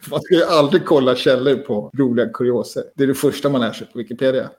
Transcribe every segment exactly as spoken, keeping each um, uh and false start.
Man ska ju aldrig kolla källor på roliga kurioser. Det är det första man lär sig på Wikipedia.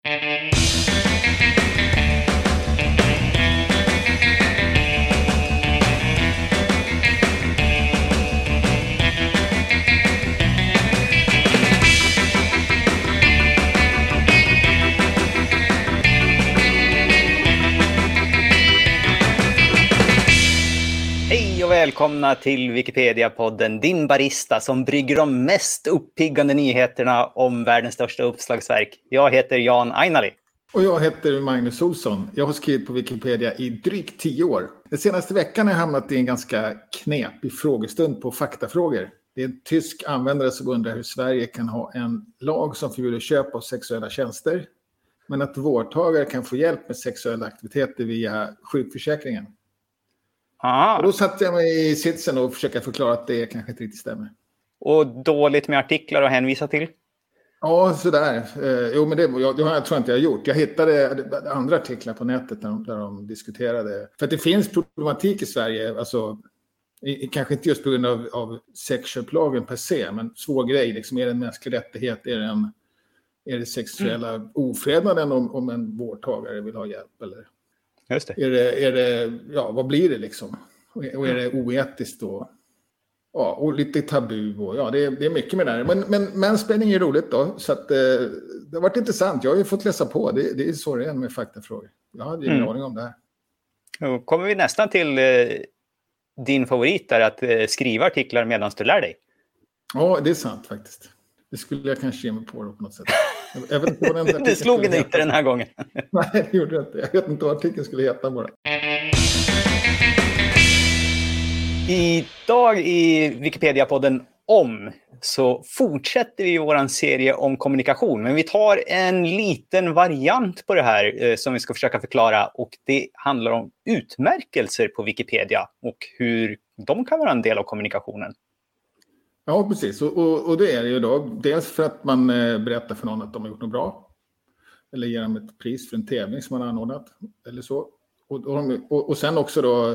Välkomna till Wikipedia-podden, din barista som brygger de mest uppiggande nyheterna om världens största uppslagsverk. Jag heter Jan Ainali. Och jag heter Magnus Olsson. Jag har skrivit på Wikipedia i drygt tio år. Den senaste veckan har jag hamnat i en ganska knepig frågestund på faktafrågor. Det är en tysk användare som undrar hur Sverige kan ha en lag som förbjuder köp av sexuella tjänster, men att vårdtagare kan få hjälp med sexuella aktiviteter via sjukförsäkringen. Aha. Och då satte jag mig i sitsen och försöka förklara att det kanske inte riktigt stämmer. Och dåligt med artiklar att hänvisa till? Ja, sådär. Eh, jo, men det, jag, det har jag tror inte jag har gjort. Jag hittade andra artiklar på nätet där de, där de diskuterade. För att det finns problematik i Sverige, alltså, i, kanske inte just på grund av, av sexköplagen per se, men svår grej. Liksom, är det en mänsklig rättighet? Är det, en, är det sexuella mm. ofrednaden om, om en vårdtagare vill ha hjälp? Eller? Just det. Är det, är det, ja, vad blir det liksom? Och är det oetiskt då? Ja, och lite tabu. Och, ja, det är, det är mycket med det här. Men, men mansplaining är roligt då. Så att, eh, det har varit intressant. Jag har ju fått läsa på. Det, det är så det är med faktafrågor. Jag hade ingen mm. aning om det här. Då kommer vi nästan till eh, din favorit där, att eh, skriva artiklar medan du lär dig. Ja, det är sant faktiskt. Det skulle jag kanske ge mig på på något sätt. Jag vet inte vad den det slog inte heta. Den här gången. Nej, det gjorde jag inte. Jag vet inte vad artikeln skulle heta bara. Idag i Wikipedia-podden om så fortsätter vi vår serie om kommunikation. Men vi tar en liten variant på det här eh, som vi ska försöka förklara. Och det handlar om utmärkelser på Wikipedia och hur de kan vara en del av kommunikationen. Ja, precis. Och, och, och det är det ju då. Dels för att man eh, berättar för någon att de har gjort något bra. Eller ger dem ett pris för en tävling som man har anordnat. Eller så. Och, och, och sen också då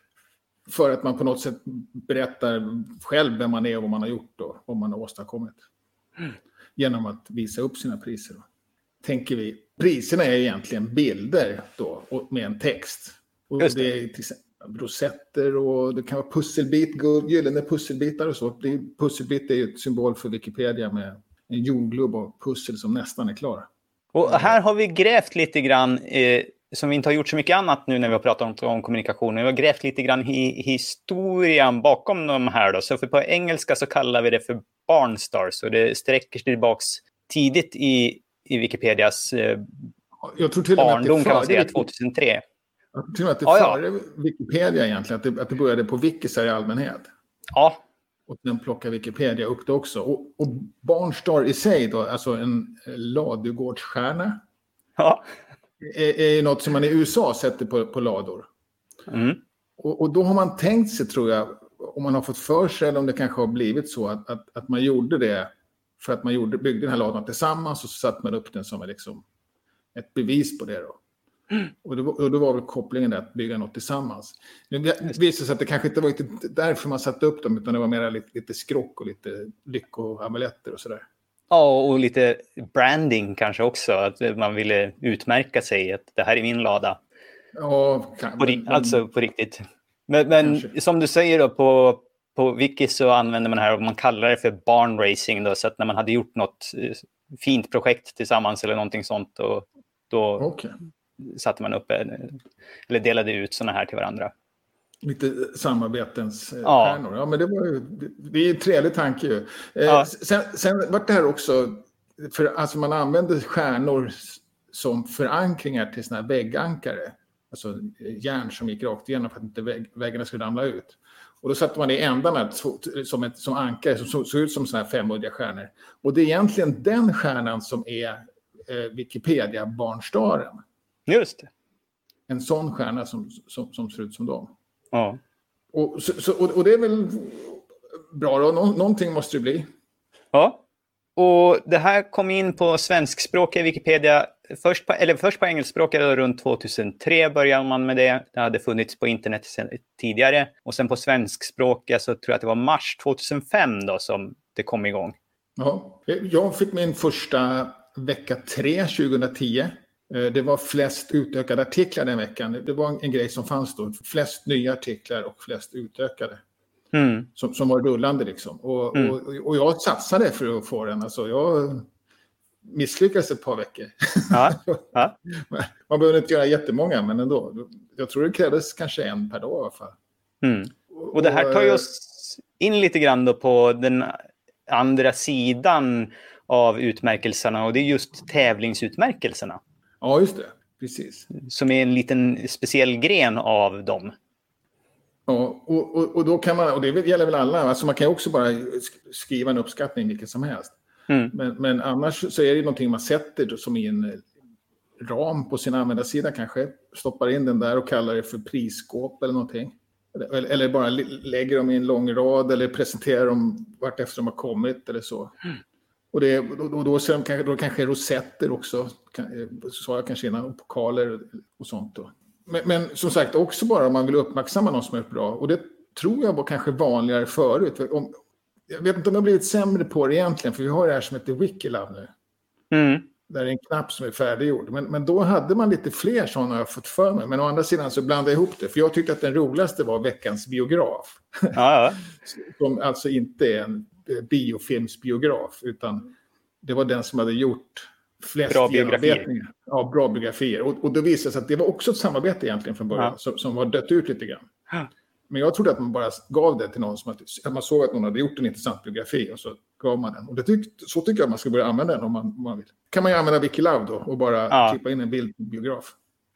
för att man på något sätt berättar själv vem man är och vad man har gjort då. Vad man har åstadkommit. Mm. Genom att visa upp sina priser då. Tänker vi. Priserna är egentligen bilder då. Och med en text. Och Just det. det är till exempel rosetter och det kan vara pusselbit, gyllene pusselbitar och så. Det är, pusselbit är ju ett symbol för Wikipedia med en jordglob och pussel som nästan är klara. Och här har vi grävt lite grann, eh, som vi inte har gjort så mycket annat nu när vi har pratat om, om kommunikation. Vi har grävt lite grann i historien bakom de här då. Så för på engelska så kallar vi det för Barnstar. Så det sträcker sig tillbaks tidigt i, i Wikipedias eh, Jag tror till och med barndom att det kan man säga, det... tjugohundratre. Jag tror att det ja, före ja. Wikipedia egentligen, att det, att det började på Wikisar i allmänhet. Ja. Och sen plockar Wikipedia upp det också. Och, och Barnstar i sig då, alltså en ladugårdsstjärna. Ja. Är, är något som man i U S A sätter på, på lador. Mm. Och, och då har man tänkt sig, tror jag, om man har fått för sig eller om det kanske har blivit så att, att, att man gjorde det för att man gjorde, byggde den här ladan tillsammans och så satte man upp den som liksom ett bevis på det då. Mm. Och, då, och då var väl kopplingen där att bygga något tillsammans. Men det visade sig att det kanske inte var därför man satte upp dem, utan det var mer lite, lite skrock och lite lyckoamuletter och sådär. Ja, och lite branding kanske också. Att man ville utmärka sig att det här är min lada. Ja, kan, på, men, alltså på riktigt. Men, men som du säger då, på, på Wiki så använder man det här och man kallar det för barn racing då. Så att när man hade gjort något fint projekt tillsammans eller någonting sånt, och då... Okay. satte man upp eller delade ut såna här till varandra. Lite samarbetens ja. stjärnor. Ja, men det var ju, det är en trevlig tanke ju. Ja. Sen, sen var det här också, för alltså man använde stjärnor som förankringar till såna här väggankare. Alltså järn som gick rakt igenom för att inte vägg, väggarna skulle ramla ut. Och då satte man i ändarna som, ett, som ankare som såg ut som såna här femuddiga stjärnor. Och det är egentligen den stjärnan som är eh, Wikipedia-barnstaren. Just det. En sån stjärna som, som, som ser ut som dem. Ja. Och, så, så, och, och det är väl bra då. Nå, någonting måste det bli. Ja. Och det här kom in på svenskspråkiga Wikipedia. Först på, eller först på engelskspråkiga runt tvåtusentre började man med det. Det hade funnits på internet tidigare. Och sen på svenskspråkiga så tror jag att det var mars tvåtusenfem då som det kom igång. Ja, jag fick min första vecka tre tjugohundratio. Det var flest utökade artiklar den veckan. Det var en grej som fanns då. Flest nya artiklar och flest utökade. Mm. Som, som var rullande liksom. Och, mm. och, och jag satsade för att få den. Alltså jag misslyckades ett par veckor. Ja. Ja. Man behöver inte göra jättemånga, men ändå. Jag tror det krävdes kanske en per dag i alla fall. Mm. Och det här tar ju oss in lite grann då på den andra sidan av utmärkelserna. Och det är just tävlingsutmärkelserna. Ja, just det. Precis. Som är en liten speciell gren av dem. Ja, och, och, och då kan man, och det gäller väl alla, alltså man kan ju också bara skriva en uppskattning vilket som helst. Mm. Men, men annars så är det någonting man sätter som i en ram på sin användarsida kanske. Stoppar in den där och kallar det för prisskåp eller någonting. Eller, eller bara lägger dem i en lång rad eller presenterar dem vart efter de har kommit eller så. Mm. Och, det, och då, då, så kanske, då kanske rosetter också, så jag kanske innan, och pokaler och sånt då. Men, men som sagt också bara om man vill uppmärksamma någon som är bra. Och det tror jag var kanske vanligare förut. Om, jag vet inte om jag har blivit sämre på det egentligen, för vi har det här som heter Wikilove nu. Mm. Där är en knapp som är färdiggjord. Men, men då hade man lite fler sådana jag har fått för mig. Men å andra sidan så blandade jag ihop det. För jag tyckte att den roligaste var veckans biograf. Ja. Som alltså inte är en biofilmsbiograf, utan det var den som hade gjort flest bra biografier. Ja, bra biografier. Och, och då visade det sig att det var också ett samarbete egentligen från början, ja. som, som var dött ut lite grann. Ja. Men jag trodde att man bara gav det till någon som att, att man såg att någon hade gjort en intressant biografi och så gav man den. Och det tyck, så tycker jag att man ska börja använda den om man, om man vill. Kan man ju använda Wikilove då och bara ja. klippa in en bild på biograf.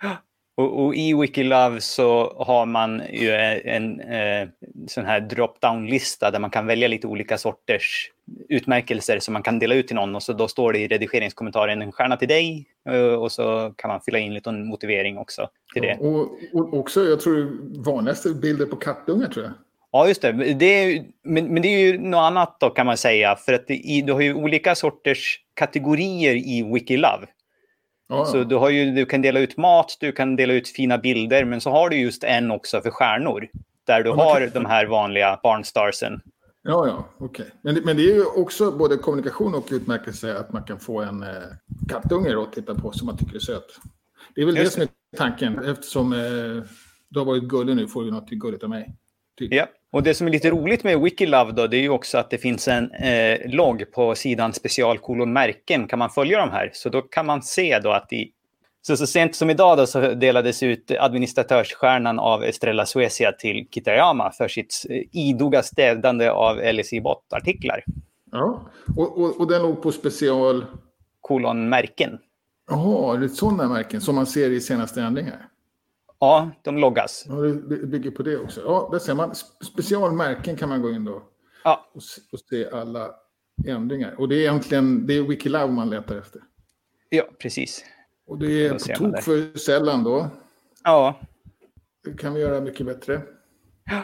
Och, och i Wikilove så har man ju en, en, en sån här drop-down-lista där man kan välja lite olika sorters utmärkelser som man kan dela ut till någon. Och så då står det i redigeringskommentaren en stjärna till dig. Och så kan man fylla in lite en motivering också till det. Ja, och, och också, jag tror vanligaste bilder på kattungar tror jag. Ja, just det. det är, men, men det är ju något annat då kan man säga. För att det, du har ju olika sorters kategorier i Wikilove. Ja. Så du, har ju, du kan dela ut mat, du kan dela ut fina bilder, men så har du just en också för stjärnor. Där du ja, har kan... de här vanliga barnstarsen. Ja, ja, okej. Okay. Men, men det är ju också både kommunikation och utmärkelse att man kan få en eh, kattunge att titta på som man tycker är söt. Det är väl just det som är tanken, eftersom eh, du har varit gullig nu får du något gulligt av mig. Typ. Ja, och det som är lite roligt med Wikilove då, det är ju också att det finns en eh, logg på sidan specialkolonmärken. Kan man följa de här? Så då kan man se då att i, så, så sent som idag då så delades ut administratörsstjärnan av Estrella Suecia till Kitayama för sitt eh, idoga städande av L S I-bot-artiklar. Ja, och, och, och den låg på special... kolonmärken. Jaha, det är sådana märken som man ser i senaste ändringar. Ja, de loggas. Ja, det bygger på det också. Ja, där ser man. Specialmärken kan man gå in då. Ja. Och, och se alla ändringar. Och det är egentligen det är Wikilove man letar efter. Ja, precis. Och det är på tok för sällan då. Ja. Det kan vi göra mycket bättre. Ja.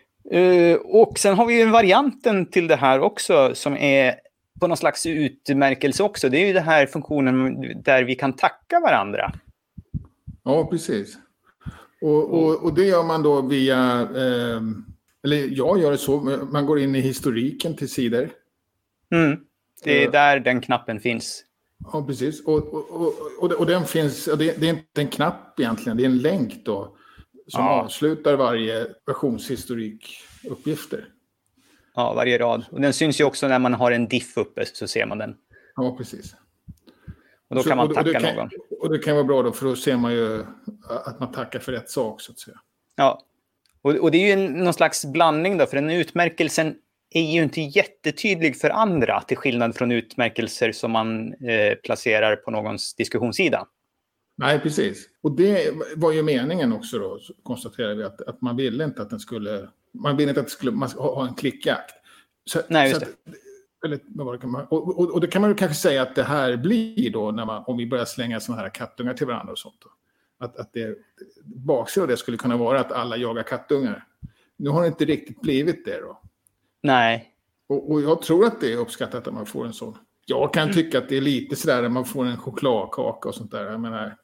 Uh, och sen har vi ju varianten till det här också som är på någon slags utmärkelse också. Det är ju den här funktionen där vi kan tacka varandra. Ja, precis. Och, och, och det gör man då via, eh, eller jag gör det så, man går in i historiken till sidor. Mm. Det är där den knappen finns. Ja, precis. Och, och, och, och, och den finns, och det, det är inte en knapp egentligen, det är en länk då som ja. avslutar varje versionshistorikuppgifter. Ja, varje rad. Och den syns ju också när man har en diff uppe så ser man den. Ja, precis. Och då kan man tacka och kan, någon. Och det kan vara bra då, för då ser man ju att man tackar för rätt sak, så att säga. Ja, och, och det är ju en, någon slags blandning då, för den utmärkelsen är ju inte jättetydlig för andra, till skillnad från utmärkelser som man eh, placerar på någons diskussionssida. Nej, precis. Och det var ju meningen också då, konstaterar vi, att, att man ville inte att den skulle, man ville inte att det skulle man ha, ha en klickjakt. Så, Nej, just så att, eller, och, och, och det kan man ju kanske säga att det här blir då när man, om vi börjar slänga såna här kattungar till varandra och sånt då. Att, att det, baksidan av det skulle kunna vara att alla jagar kattungar. Nu har det inte riktigt blivit det då. Nej. Och, och jag tror att det är uppskattat att man får en sån. Jag kan tycka att det är lite sådär när man får en chokladkaka och sånt där. Jag menar,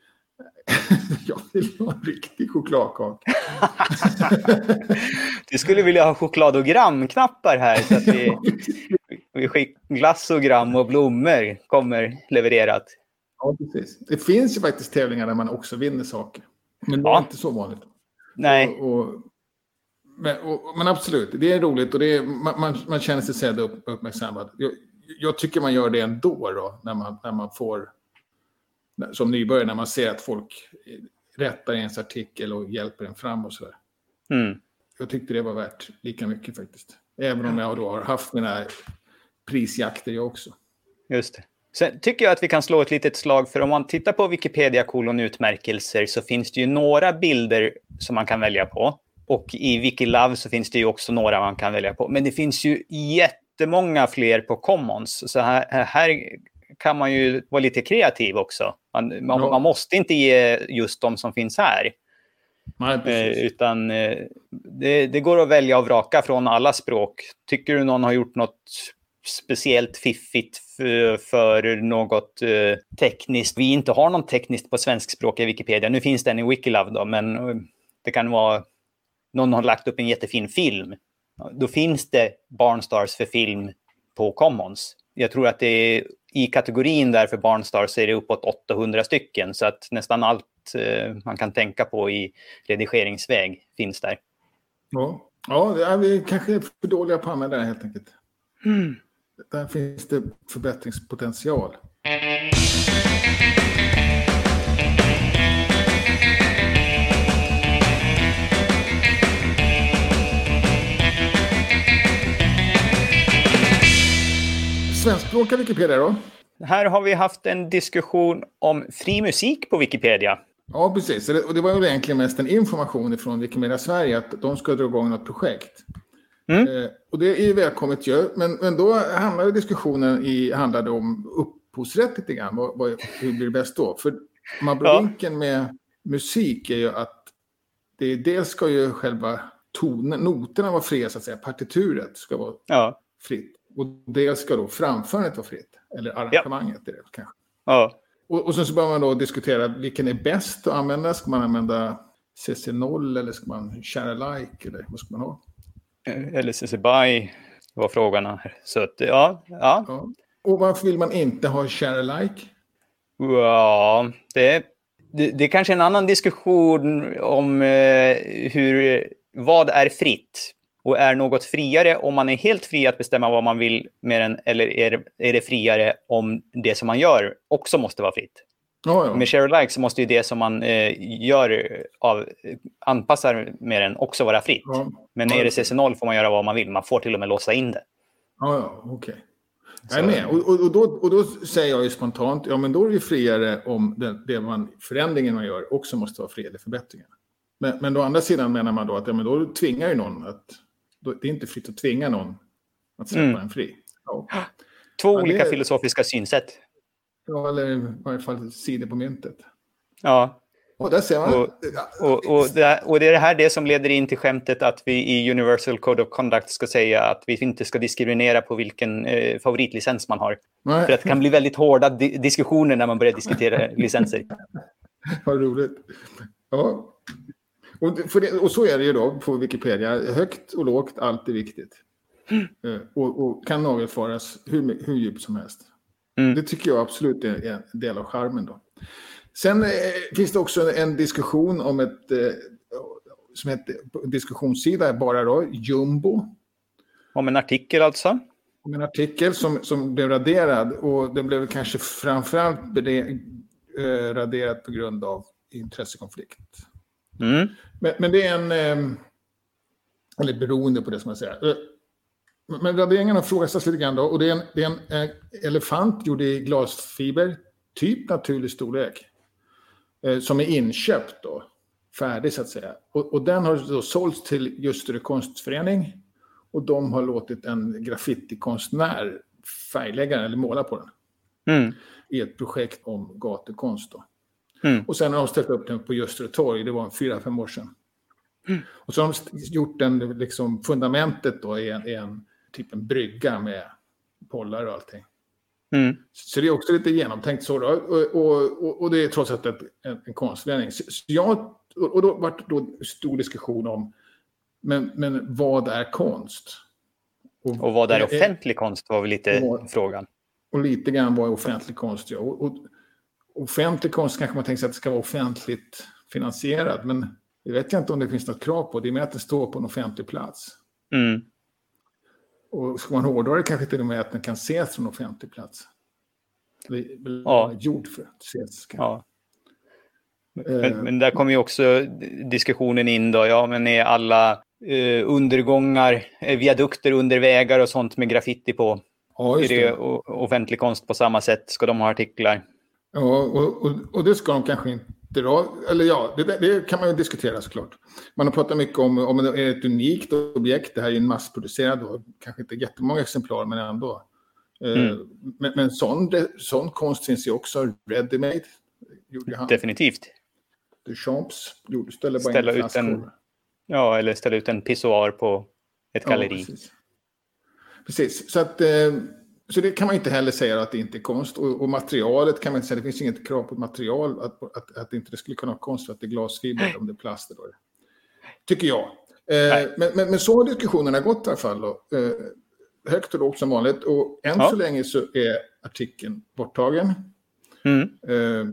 jag vill ha en riktig chokladkaka. Du skulle vilja ha choklad- och gramknappar här så att vi, Vi skickar glassogram och blommor kommer levererat. Ja, precis. Det finns ju faktiskt tävlingar där man också vinner saker. Men det är Ja. inte så vanligt. Nej. Och, och, men, och, men absolut, det är roligt och det är, man, man, man känner sig sedd och upp, uppmärksammad. Jag, jag tycker man gör det ändå då, när man, när man får, som nybörjare, när man ser att folk rättar ens artikel och hjälper en fram och sådär. Mm. Jag tyckte det var värt lika mycket faktiskt. Även om jag då har haft mina prisjakter jag också. Just det. Sen tycker jag att vi kan slå ett litet slag, för om man tittar på Wikipedia kolon utmärkelser så finns det ju några bilder som man kan välja på. Och i Wikilove så finns det ju också några man kan välja på. Men det finns ju jättemånga fler på Commons. Så här, här kan man ju vara lite kreativ också. Man, man, ja. man måste inte ge just de som finns här. Nej, precis. Eh, utan eh, det, det går att välja och vraka från alla språk. Tycker du någon har gjort något speciellt fiffigt för, för något eh, tekniskt? Vi inte har någon tekniskt på svenskspråk i Wikipedia. Nu finns den i Wikilove då, men eh, det kan vara någon har lagt upp en jättefin film. Då finns det Barnstars för film på Commons. Jag tror att det är i kategorin där för Barnstars är det uppåt åttahundra stycken, så att nästan allt eh, man kan tänka på i redigeringsväg finns där. Ja, ja det är vi kanske är för dåliga på att använda det helt enkelt. Mm. Där finns det förbättringspotential. Svenskspråkiga Wikipedia då? Här har vi haft en diskussion om fri musik på Wikipedia. Ja, precis. Och det var ju egentligen mest en information från Wikimedia Sverige att de ska dra igång något projekt. Mm. Eh, och det är ju välkommet ju. Men, men då handlade diskussionen i, handlade om upphovsrätt lite grann. Vad, vad, hur blir det bäst då? För abrovinken ja. med musik är ju att det dels ska ju själva tonen, noterna vara fria så att säga. Partituret ska vara ja. fritt. Och dels ska då framförandet vara fritt. Eller arrangemanget ja. är det kanske. Ja. Och, och sen så börjar man då diskutera vilken är bäst att använda. Ska man använda C C noll eller ska man share alike eller vad ska man ha? Eller C C by var frågan här. Så att, ja, ja. ja. Och varför vill man inte ha share alike? Ja, det, det, det är kanske en annan diskussion om eh, hur, vad är fritt. Och är något friare om man är helt fri att bestämma vad man vill med den, eller är, är det friare om det som man gör också måste vara fritt? Ja, ja. Med share alike så måste ju det som man eh, gör av, anpassar med den också vara fritt. Ja. Men är det C C noll får man göra vad man vill. Man får till och med låsa in det. Ja, ja, okej. Okay. Jag är med. Och, och, och, då, och då säger jag ju spontant, ja men då är det friare om det, det man, förändringen man gör också måste vara fri eller förbättringar. Men, men å andra sidan menar man då att ja, men då tvingar ju någon att, då, det är inte fritt att tvinga någon att släppa mm. en fri. Ja. Två ja, olika det, filosofiska synsätt. Ja, eller i varje fall sidor på myntet. Ja. Och där ser man. Och, och, och, det, och det är det här det som leder in till skämtet att vi i Universal Code of Conduct ska säga att vi inte ska diskriminera på vilken eh, favoritlicens man har. Nej. För att det kan bli väldigt hårda di- diskussioner när man börjar diskutera licenser. Vad roligt. Ja. Och, för det, och så är det ju då på Wikipedia. Högt och lågt, allt är viktigt. Mm. Eh, och, och kan nagelfaras hur, hur djupt som helst. Mm. Det tycker jag absolut är en del av charmen då. Sen eh, finns det också en diskussion om ett eh, som heter diskussionssida bara då, Jumbo. Om en artikel alltså? Om en artikel som, som blev raderad och den blev kanske framförallt bede, eh, raderad på grund av intressekonflikt. Mm. Men, men det är en eh, eller beroende på det som man säger. Eh, men raderingen har frågats lite grann då och det är en, det är en eh, elefant gjord i glasfiber, typ naturlig storlek. Som är inköpt då, färdig så att säga. Och, och den har då sålts till Ljusterö konstförening. Och de har låtit en graffitikonstnär färglägga eller måla på den. Mm. I ett projekt om gatukonst då. Mm. Och sen har de ställt upp den på Ljusterö torg, det var fyra, fem år sedan. Mm. Och så har de gjort den, liksom fundamentet då i en, i en typ en brygga med pollar och allting. Mm. Så det är också lite genomtänkt så då. Och, och, och det är trots allt ett, en, en konstförening. Så jag, och då var det då stor diskussion om men, men vad är konst? Och, och vad är offentlig konst var väl lite och, frågan. Och lite grann vad är offentlig konst, ja. Och, och, offentlig konst kanske man tänker sig att det ska vara offentligt finansierad, men det vet jag inte om det finns något krav på. Det är med att det står på en offentlig plats. Mm. Och ska man hårdra det kanske till och med att den kan ses från en offentlig plats. Det är ja. gjord för att ses. Ja. Men, men där kommer ju också diskussionen in då. Ja, men är alla eh, undergångar, eh, viadukter under vägar och sånt med graffiti på? Ja, just det. Är det offentlig konst på samma sätt? Ska de ha artiklar? Ja, och, och, och det ska de kanske inte då. Eller ja, det, det kan man ju diskutera såklart. Man har pratat mycket om om det är ett unikt objekt. Det här är ju en massproducerad, då, kanske inte jättemånga exemplar, men ändå. Mm. Men, men sån, sån konst finns ju också ready-made. Gjorde han. Definitivt. Duchamps gjorde ställa bara ställa in ut en, ja, eller ställa ut en pissoar på ett galleri. Ja, precis. precis. Så, att, så det kan man inte heller säga att det inte är konst. Och, och materialet kan man inte säga, det finns inget krav på material att, att, att inte det skulle kunna vara konst för att det är glasfiber om det är plast. Då. Tycker jag. Eh, men, men, men så har diskussionerna gått i alla fall. Då. Eh, högt och lågt som vanligt. Och än ja. så länge så är artikeln borttagen. Mm. Eh,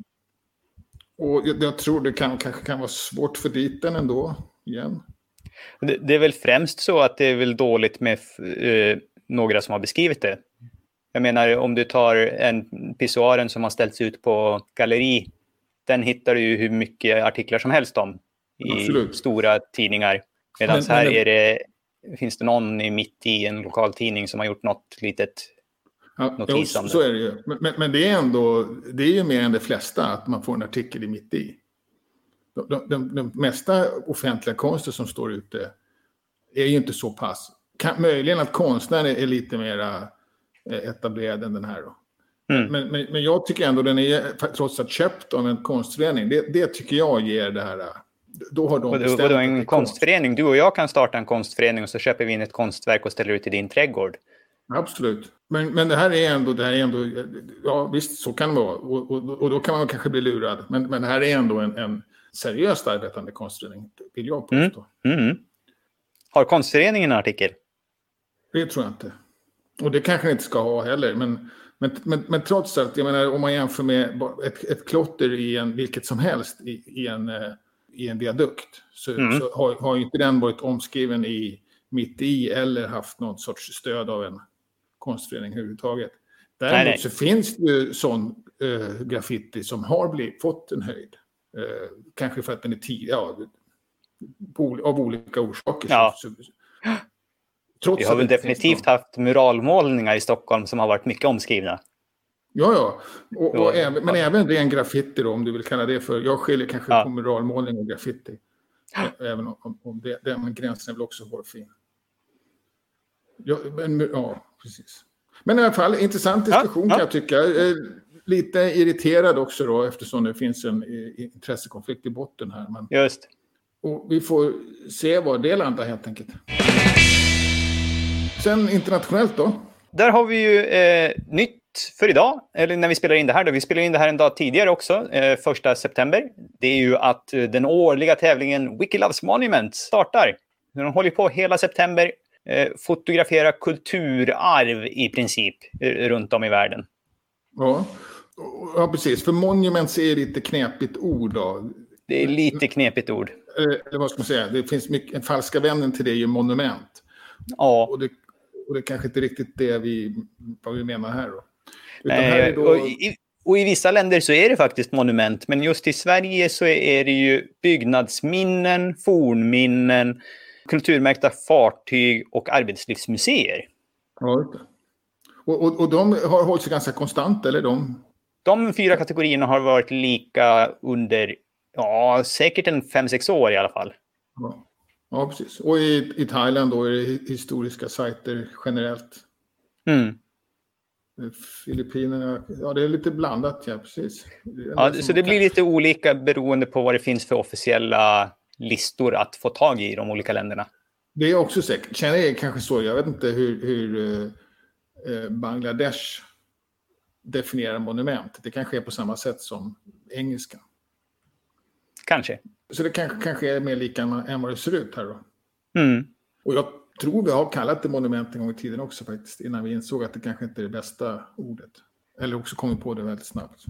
och jag, jag tror det kan, kanske kan vara svårt för dit den ändå igen. Det, det är väl främst så att det är väl dåligt med eh, några som har beskrivit det. Jag menar, om du tar en pissoaren som har ställts ut på galleri, den hittar du ju hur mycket artiklar som helst om i Absolut. stora tidningar. Medan men, här men det... är det, finns det någon i mitt i en lokal tidning som har gjort något litet ja, notis om det. Så är det ju. Men, men, men det är ändå, det är ju mer än de flesta att man får en artikel i mitt i. De, de, de, de mesta offentliga konster som står ute är ju inte så pass. Kan, möjligen att konstnären är lite mer etablerad än den här då. Mm. Men, men, men jag tycker ändå den är trots att köpt av en konstförening. Det, det tycker jag ger det här. Då har de och då, och då en konstförening. Konst. Du och jag kan starta en konstförening och så köper vi in ett konstverk och ställer ut i din trädgård. Absolut. Men, men det här är ändå, det här är ändå, ja visst så kan det vara. Och, och, och då kan man kanske bli lurad. Men, men det här är ändå en, en seriöst arbetande konstförening, vill jag påstå. Mm. Mm. Har konstföreningen en artikel? Det tror jag inte. Och det kanske inte ska ha heller. Men, men, men, men trots allt, jag menar, om man jämför med ett, ett klotter i en, vilket som helst i, i, en, i en viadukt. Så, mm. så har, har inte den varit omskriven i mitt i eller haft någon sorts stöd av en konstförening överhuvudtaget. Däremot nej, nej. så finns det ju sån äh, graffiti som har blivit, fått en höjd. Äh, kanske för att den är tidig, ja, på, av olika orsaker. Ja. Så, så, trots vi har väl definitivt haft muralmålningar i Stockholm som har varit mycket omskrivna. Ja, ja. Och, och även, men även ren graffiti då, om du vill kalla det för. Jag skiljer kanske ja. på muralmålning och graffiti. Även om, om det, den gränsen är väl också hårfin. Ja, men, ja, precis. Men i alla fall, intressant diskussion ja, ja. kan jag tycka. Jag är lite irriterad också då, eftersom det finns en intressekonflikt i botten här. Men, just. Och vi får se vad det landar helt enkelt. Sen internationellt då? Där har vi ju eh, nytt för idag, eller när vi spelar in det här då. Vi spelar in det här en dag tidigare också, eh, första september. Det är ju att eh, den årliga tävlingen Wiki Loves Monuments startar. De håller på hela september. Eh, fotografera kulturarv i princip eh, runt om i världen. Ja. ja, precis. För monuments är lite knepigt ord då. Det är lite knepigt ord. Eller vad ska man säga? Det finns mycket, en falska vännen till det är ju monument. Ja. Och det, och det är kanske inte riktigt det vi, vad vi menar här då. Utan Nej, här är då... och, i, och i vissa länder så är det faktiskt monument. Men just i Sverige så är det ju byggnadsminnen, fornminnen, kulturmärkta fartyg och arbetslivsmuseer. Ja, och, och, och de har hållit sig ganska konstant, eller de? De fyra kategorierna har varit lika under, ja, säkert en fem, sex år i alla fall. Ja, ja precis. Och i, i Thailand då är det historiska sajter generellt. Mm. Filippinerna, ja det är lite blandat, ja precis. Det ja, så det kan... blir lite olika beroende på vad det finns för officiella listor att få tag i i de olika länderna. Det är också säkert. Känner jag kanske så. Jag vet inte hur, hur eh, Bangladesh definierar monument. Det kanske är på samma sätt som engelska. Kanske. Så det kanske, kanske är mer lika än vad det ser ut här då. Mm. Och jag tror vi har kallat det monument en gång i tiden också faktiskt, innan vi insåg att det kanske inte är det bästa ordet. Eller också kom vi på det väldigt snabbt.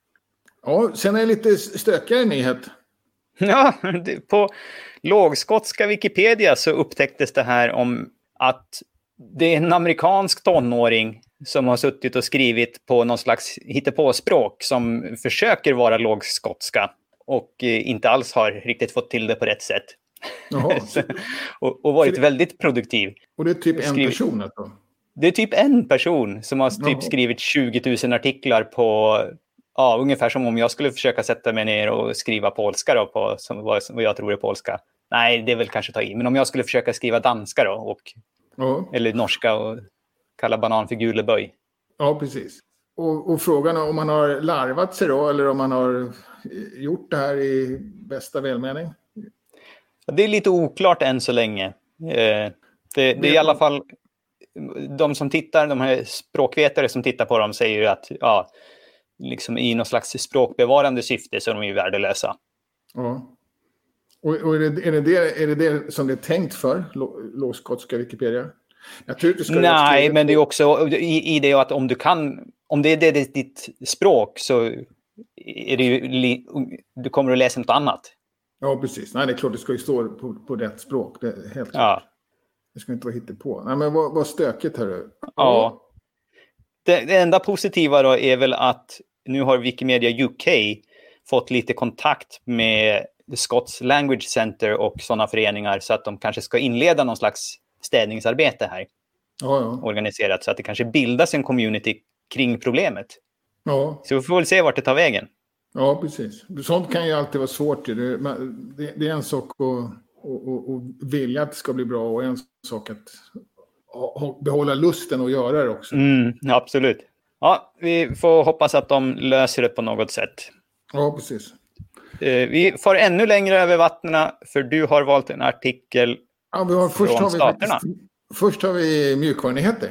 Ja, sen är det lite stökigare nyhet. Ja, på lågskotska Wikipedia så upptäcktes det här om att det är en amerikansk tonåring som har suttit och skrivit på någon slags hittepåspråk som försöker vara lågskotska och inte alls har riktigt fått till det på rätt sätt. så, och, och varit väldigt produktiv. Och det är typ en Skriv... person alltså? Det är typ en person som har typ Jaha. skrivit tjugo tusen artiklar på, ja, ungefär som om jag skulle försöka sätta mig ner och skriva polska då, på, som vad, vad jag tror är polska. Nej, det är väl kanske ta i. Men om jag skulle försöka skriva danska då, och, ja. eller norska och kalla banan för guleböj. Ja, precis. Och, och frågan är om man har larvat sig då, eller om man har gjort det här i bästa välmening? Det är lite oklart än så länge. Det, det är i alla fall de som tittar, de här språkvetare som tittar på dem säger ju att ja, liksom i någon slags språkbevarande syfte så är de ju värdelösa. Ja. Och, och är, det, är, det det, är det det som det är tänkt för, lågskotska Wikipedia? Nej, men det är också i, i det att om du kan, om det är det, det, ditt språk så är det ju, du kommer att läsa något annat. Ja, precis. Nej, det är klart det ska ju stå på, på rätt språk. Det är helt ja. Det ska inte vara hittepå. Nej, men vad, vad stökigt här du. Ja. Det, det enda positiva då är väl att nu har Wikimedia U K fått lite kontakt med The Scots Language Center och sådana föreningar så att de kanske ska inleda någon slags städningsarbete här. Ja, ja. Organiserat så att det kanske bildas en community kring problemet. Ja. Så vi får väl se vart det tar vägen. Ja, precis. Sånt kan ju alltid vara svårt. Det, det, det är en sak att och, och, och vilja att det ska bli bra och en sak att och behålla lusten och göra det också. Mm, absolut. Ja, vi får hoppas att de löser det på något sätt. Ja, precis. Eh, vi får ännu längre över vattnen för du har valt en artikel ja, vi har, först från har vi staterna. Faktiskt, först har vi mjukvarunyheter.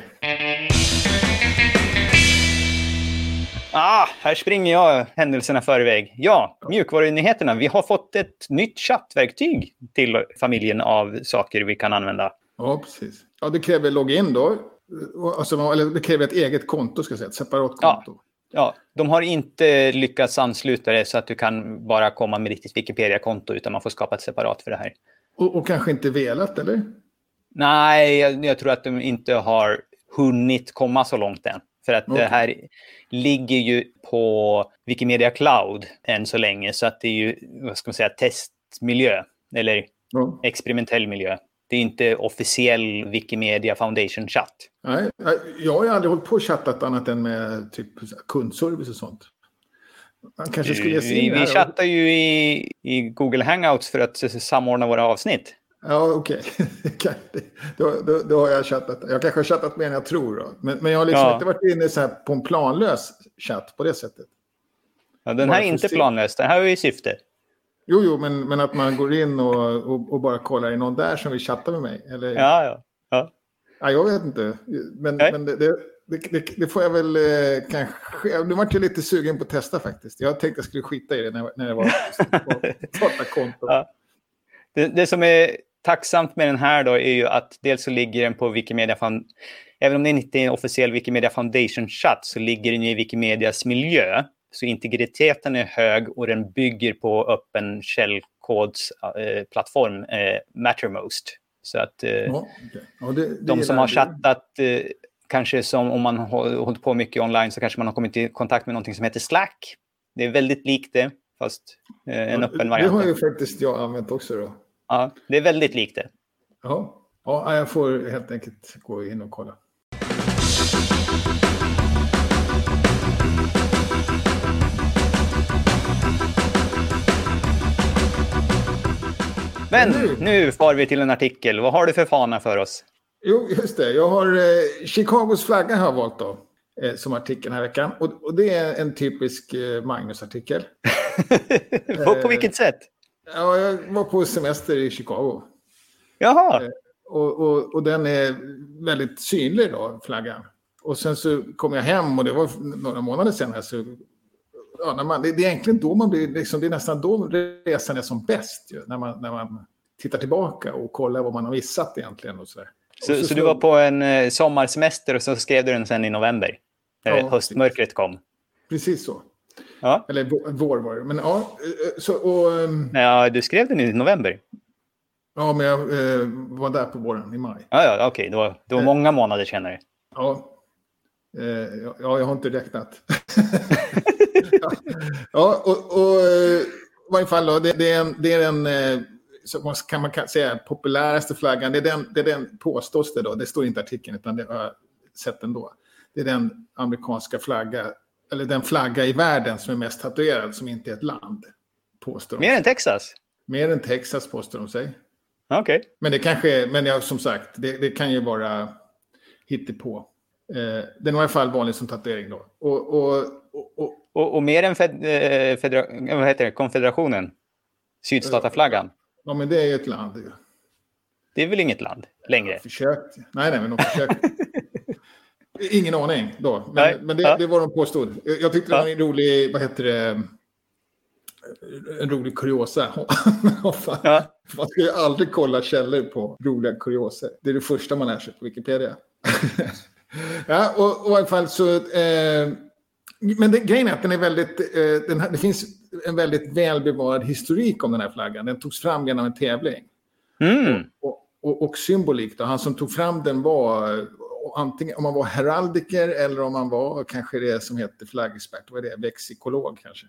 Ah, här springer jag händelserna förväg. Ja, mjukvarunyheterna. Vi har fått ett nytt chattverktyg till familjen av saker vi kan använda. Ja, precis. Ja, det kräver login då. Alltså, eller det kräver ett eget konto, ska jag säga. Ett separat konto. Ja, ja, de har inte lyckats ansluta det så att du kan bara komma med ditt Wikipedia-konto utan man får skapa ett separat för det här. Och, och kanske inte velat, eller? Nej, jag, jag tror att de inte har hunnit komma så långt än. För att okay. Det här ligger ju på Wikimedia Cloud än så länge. Så att det är ju, vad ska man säga, testmiljö. Eller ja. Experimentell miljö. Det är inte officiell Wikimedia Foundation chatt. Nej, jag har ju aldrig hållit på och chattat annat än med typ kundservice och sånt. Man kanske skulle se vi vi chattar ju i, i Google Hangouts för att samordna våra avsnitt. Ja, okej. Okay. då, då, då har jag chattat. Jag kanske har chattat mer än jag tror. Då. Men, men jag har liksom ja. inte varit inne så här på en planlös chatt på det sättet. Ja, den här är inte planlös. Den här är ju syfte. Jo, jo, men, men att man går in och, och, och bara kollar i någon där som vill chatta med mig. Eller... Ja, ja. ja. Ja, jag vet inte. Men, men det, det, det, det får jag väl eh, kanske... Nu var jag lite sugen på att testa faktiskt. Jag tänkte att jag skulle skita i det när, när det var starta konto. Ja. Det, det som är tacksamt med den här då är ju att dels så ligger den på Wikimedia Foundation. Även om det inte är en officiell Wikimedia Foundation-chatt så ligger den i Wikimedias miljö. Så integriteten är hög och den bygger på öppen källkodsplattform eh, Mattermost. Så att eh, ja, okay. ja, det, det de som har chattat, eh, kanske som om man har hållit på mycket online så kanske man har kommit i kontakt med något som heter Slack. Det är väldigt likt det, fast eh, en ja, öppen variant. Det har ju faktiskt jag använt också då. Ja, det är väldigt likt det. Ja, ja jag får helt enkelt gå in och kolla. Men nu, nu far vi till en artikel. Vad har du för fana för oss? Jo, just det. Jag har eh, Chicagos flagga har jag valt då. Eh, som artikel den här veckan. Och, och det är en typisk eh, Magnus-artikel. på, på vilket sätt? Ja, jag var på semester i Chicago. Jaha. Eh, och, och, och den är väldigt synlig då, flaggan. Och sen så kom jag hem och det var några månader sedan här så... Ja, när man, det, det är egentligen då man blir, liksom, det är nästan då resan är som bäst ju, när, man, när man tittar tillbaka och kollar vad man har missat egentligen och sådär. Så, så, så du var på en eh, sommarsemester och så skrev du den sen i november? Ja, eh, höstmörkret kom. Precis så. Ja. Eller vår var det. Men ja, så, och, ja, du skrev den i november? Ja, men jag eh, var där på våren i maj. Ja, ja okej. Det var, det var många månader senare. Ja. Eh, ja, jag har inte räknat. ja, ja, och, och i varje fall då, det, det är en, det är en eh, så kan man säga populäraste flaggan. Det är den, det är den påstås det då. Det står inte i artikeln utan det har jag sett ändå. Det är den amerikanska flagga, eller den flagga i världen som är mest tatuerad som inte är ett land. Påstår Mer än Texas? Mer än Texas påstår de sig. Okej. Okay. Men det kanske, men ja, som sagt, det, det kan ju vara hittepå. Eh, den är i alla fall vanlig som tatuering då. Och, och, och, och, och, och mer än fed, federa, vad heter det? Konfederationen? Sydstataflaggan? Ja, men det är ju ett land. Ju. Det är väl inget land längre? Försökt. Nej, nej, men de försökte. Ingen aning då. Men, nej, men det, ja. det var de påstod. Jag tyckte det var en rolig, vad heter det? En rolig kuriosa. Ja. Man ska ju aldrig kolla källor på roliga kurioser. Det är det första man lär sig på Wikipedia. ja, och, och i alla fall så... Eh, men det, grejen är att den är väldigt... Eh, den här, det finns en väldigt välbevarad historik om den här flaggan. Den togs fram genom en tävling. Mm. Och, och, och symbolik då. Han som tog fram den var... Antingen om man var heraldiker eller om man var kanske det som heter flaggexpert. Vad är det? Vexikolog kanske.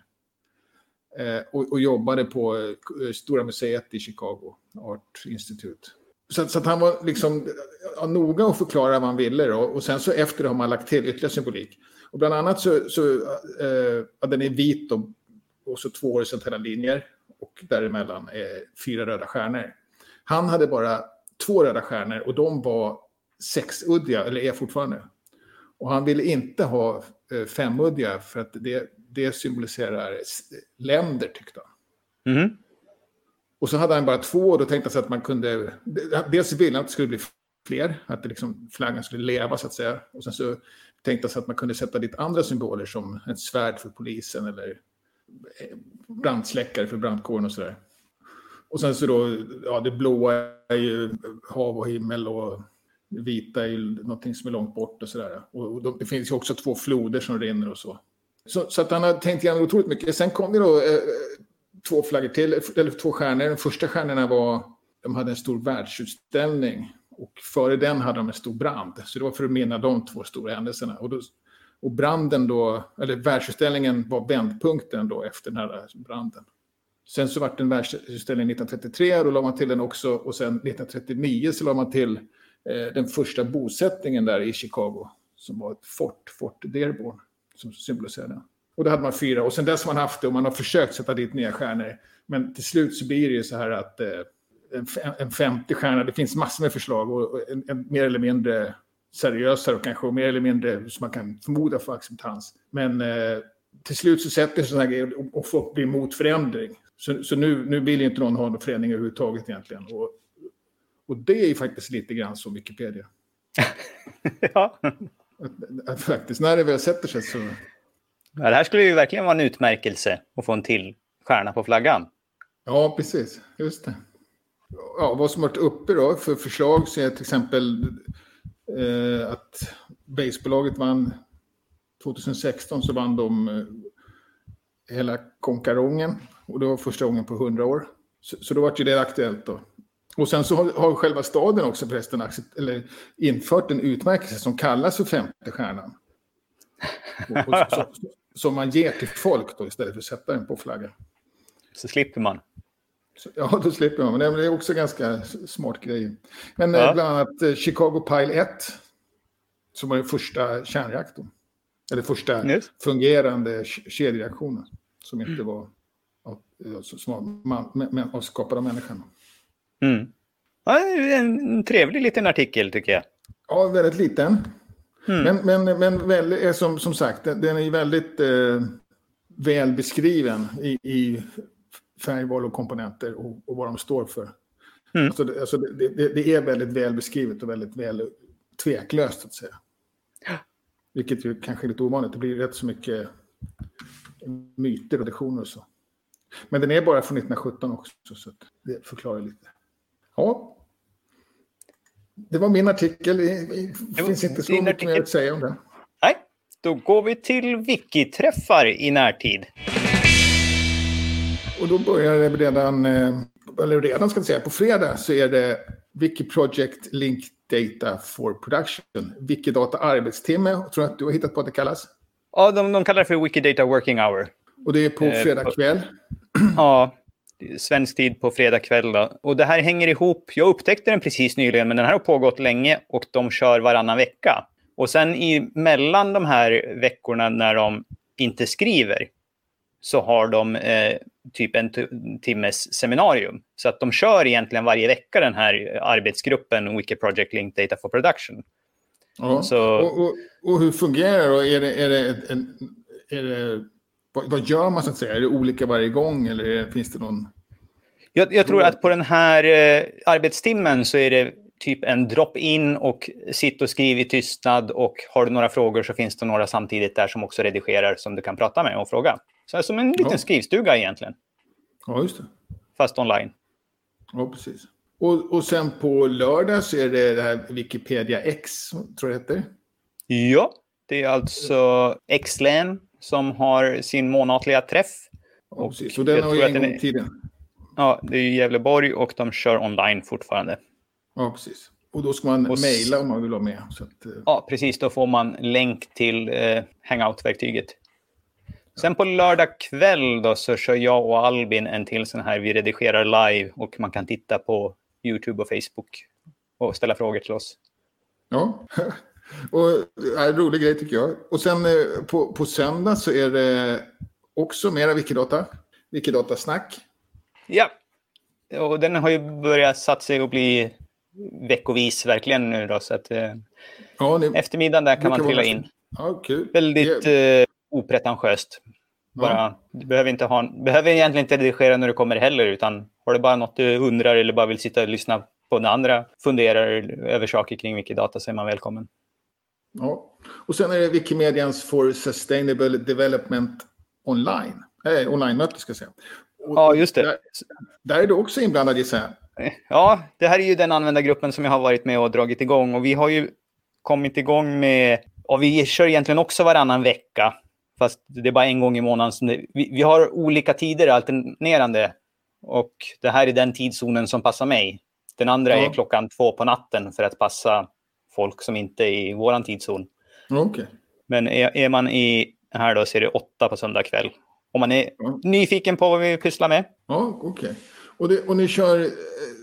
Eh, och, och jobbade på eh, Stora museet i Chicago, Art Institute. Så, så att han var liksom ja, noga att förklara vad han ville då. Och sen så efter det har man lagt till ytterligare symbolik. Och bland annat så, så eh, ja, den är vit och, och så två horisontella linjer. Och däremellan är fyra röda stjärnor. Han hade bara två röda stjärnor och de var sexuddiga, eller är fortfarande. Och han ville inte ha eh, femuddiga för att det, det symboliserar länder, tyckte han. Mm. Och så hade han bara två och då tänkte han sig att man kunde... Dels ville han att det skulle bli fler, att det liksom, flaggan skulle leva så att säga. Och sen så tänkte han sig att man kunde sätta dit andra symboler som ett svärd för polisen eller brandsläckare för brandkåren och sådär. Och sen så då, ja det blåa är ju hav och himmel och vita är ju någonting som är långt bort och sådär. Och då, det finns ju också två floder som rinner och så. Så, så att han har tänkt igenom otroligt mycket. Sen kom det då eh, två flaggor till, eller två stjärnor. De första stjärnorna var, de hade en stor världsutställning. Och före den hade de en stor brand. Så det var för att minna de två stora händelserna. Och, då, och branden då, eller världsutställningen var vändpunkten då efter den här branden. Sen så var det en världsutställning nittonhundratrettiotre och då la man till den också. Och sen nittonhundratrettionio så la man till eh, den första bosättningen där i Chicago. Som var ett fort, Fort Dearborn. Som symboliserar den. Och då hade man fyra. Och sen dess har man haft det och man har försökt sätta dit nya stjärnor. Men till slut så blir det ju så här att eh, en, en femte stjärna, det finns massor med förslag. Och en, en mer eller mindre seriösare och kanske mer eller mindre som man kan förmoda för acceptans. Men eh, till slut så sätter det sådana här grejer och, och folk blir mot förändring. Så, så nu, nu vill inte någon ha någon förändring överhuvudtaget egentligen. Och, och det är ju faktiskt lite grann som Wikipedia. ja. Att, att faktiskt, när det väl sätter sig så... Ja, det här skulle ju verkligen vara en utmärkelse att få en till stjärna på flaggan. Ja, precis. Just det. Ja, vad som har varit uppe då för förslag så är till exempel eh, att basebolaget vann tjugohundrasexton så vann de eh, hela konkarongen och det var första gången på hundra år. Så, så då var det aktuellt då. Och sen så har, har själva staden också förresten accept, eller infört en utmärkelse som kallas för femte stjärnan. Och, och, så, så, som man ger till folk då istället för att sätta den på flaggan. Så slipper man. Så, ja, då slipper man. Men det är också ganska smart grej. Men ja. bland annat Chicago Pile ett som var den första kärnreaktorn. Eller första yes. fungerande kedjereaktionen som inte mm. var som var man, man, man skapad av människan. Mm. Ja, en trevlig liten artikel tycker jag. Ja, väldigt liten. Mm. Men, men, men väldigt, som, som sagt, den är väldigt eh, väl beskriven i, i färgval och komponenter och, och vad de står för. Mm. Alltså, det, alltså det, det, det är väldigt väl beskrivet och väldigt väl tveklöst att säga. Ja. Vilket ju kanske är lite ovanligt. Det blir rätt så mycket myter och traditioner och så. Men den är bara från nittonhundrasjutton också så att det förklarar lite. Ja. Det var min artikel. Det finns inte så mycket mer att säga om det. Nej, då går vi till wiki-träffar i närtid. Och då börjar det redan, eller redan ska jag säga, på fredag så är det Wiki Project Link Data for Production. Wikidata arbetstimme, tror jag att du har hittat på att det kallas? Ja, de, de kallar det för Wikidata Working Hour. Och det är på fredag kväll? Ja, svensk tid på fredag kväll då. Och det här hänger ihop, jag upptäckte den precis nyligen, men den här har pågått länge och de kör varannan vecka. Och sen i mellan de här veckorna när de inte skriver så har de eh, typ en t- timmes seminarium. Så att de kör egentligen varje vecka den här arbetsgruppen Wiki Project Link Data for Production. Ja. Så... Och, och, och hur fungerar det då? Är det, är det, en, är det, vad, vad gör man så att säga? Är det olika varje gång eller är, finns det någon... Jag, jag tror att på den här eh, arbetstimmen så är det typ en drop-in och sitt och skriv i tystnad, och har du några frågor så finns det några samtidigt där som också redigerar som du kan prata med och fråga. Så det är som en liten ja. skrivstuga egentligen. Ja, just det. Fast online. Ja, precis. Och, och sen på lördag så är det det här Wikipedia X, tror jag det heter. Ja, det är alltså X-län som har sin månatliga träff. Ja, precis. Så den har ju en gång i tiden. Ja, det är ju Gävleborg och de kör online fortfarande. Ja, precis. Och då ska man och mejla om man vill ha med. Så att, ja, precis. Då får man länk till eh, Hangout-verktyget. Sen på lördag kväll då så kör jag och Albin en till sån här. Vi redigerar live och man kan titta på YouTube och Facebook och ställa frågor till oss. Ja, och det är en rolig grej tycker jag. Och sen på, på söndag så är det också mera Wikidata. Wikidata-snack. Ja, och den har ju börjat satt sig och bli veckovis verkligen nu då. Så att eh, ja, ni, eftermiddagen där kan man trilla in. Ja, kul. Väldigt eh, opretentiöst. Bara, ja. Du behöver, inte ha, behöver egentligen inte redigera när du kommer heller, utan har du bara något du undrar eller bara vill sitta och lyssna på när andra funderar över saker kring Wikidata så är man välkommen. Ja, och sen är det Wikimedians for Sustainable Development Online. Eh, online-möte ska jag säga. Och, ja, just det. Där, där är du också inblandad i så här. Ja, det här är ju den användargruppen som jag har varit med och dragit igång. Och vi har ju kommit igång med, och vi kör egentligen också varannan vecka. Fast det är bara en gång i månaden. Som det, vi, vi har olika tider alternerande. Och det här är den tidszonen som passar mig. Den andra ja. är klockan två på natten för att passa folk som inte är i våran tidszon. Okay. Men är, är man i här då så är det åtta på söndag kväll. Om man är ja. nyfiken på vad vi pysslar med. Ja, okej. Okay. Och, det, och ni kör eh,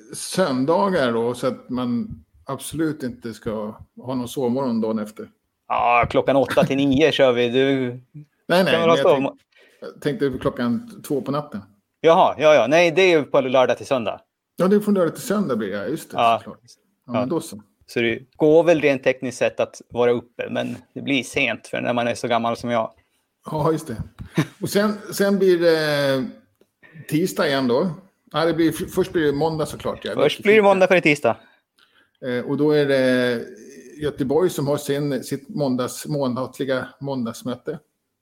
söndagar då så att man absolut inte ska ha någon sovmorgon dagen efter? Ja, klockan åtta till nio kör vi. Du... Nej, nej. Jag, tänk, jag tänkte klockan två på natten. Jaha, ja, ja. Nej, det är ju på lördag till söndag. Ja, det är från lördag till söndag blir det. Just det, ja. såklart. Ja, men då så. Så det går väl rent tekniskt sett att vara uppe, men det blir sent för när man är så gammal som jag. Ja, just det. Och sen, sen blir det tisdag igen då. Ja, det blir, först blir det måndag såklart. Ja. Först blir det måndag för det tisdag. Eh, och då är det Göteborg som har sin, sitt måndags, månatliga måndagsmöte.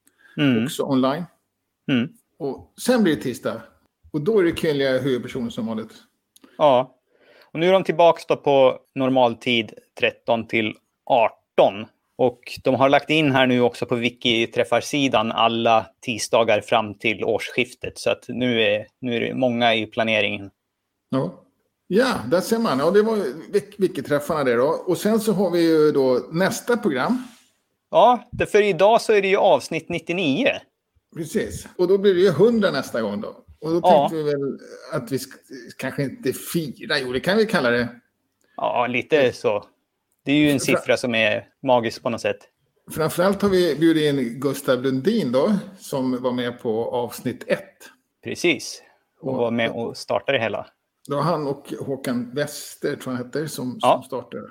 Mm. Också online. Mm. Och sen blir det tisdag. Och då är det kvinnliga huvudpersoner som vanligt. Ja. Och nu är de tillbaka då på normaltid tretton till arton. Och de har lagt in här nu också på Wiki-träffar-sidan alla tisdagar fram till årsskiftet. Så att nu är, nu är det många i planeringen. Ja, ja där ser man. Ja, det var Wiki-träffarna det då. Och sen så har vi ju då nästa program. Ja, för idag så är det ju avsnitt nittionio. Precis. Och då blir det ju hundra nästa gång då. Och då ja. tänkte vi väl att vi ska, kanske inte fira. Jo, det kan vi kalla det. Ja, lite så. Det är ju en siffra som är magisk på något sätt. Framförallt har vi bjudit in Gustav Lundin då, som var med på avsnitt ett. Precis, och var med och startade det hela. Det var han och Håkan Wester, tror jag han heter, som, ja. som startade.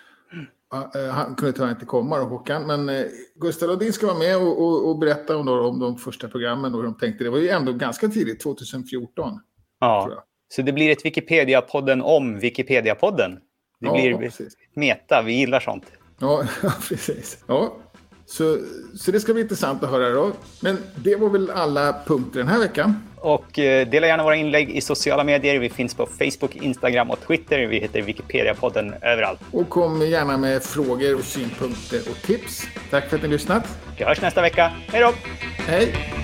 Han kunde tyvärr inte komma då, Håkan, men Gustav Lundin ska vara med och, och, och berätta om, då, om de första programmen och hur de tänkte. Det var ju ändå ganska tidigt, tjugohundrafjorton. Ja, tror jag. Så det blir ett Wikipedia-podden om Wikipedia-podden. Det ja, blir precis. meta, vi gillar sånt. Ja, precis. Ja. Så, så det ska bli intressant att höra då. Men det var väl alla punkter den här veckan. Och eh, dela gärna våra inlägg i sociala medier. Vi finns på Facebook, Instagram och Twitter. Vi heter Wikipedia-podden överallt. Och kom gärna med frågor och synpunkter och tips. Tack för att ni har lyssnat. Vi hörs nästa vecka. Hej då! Hej!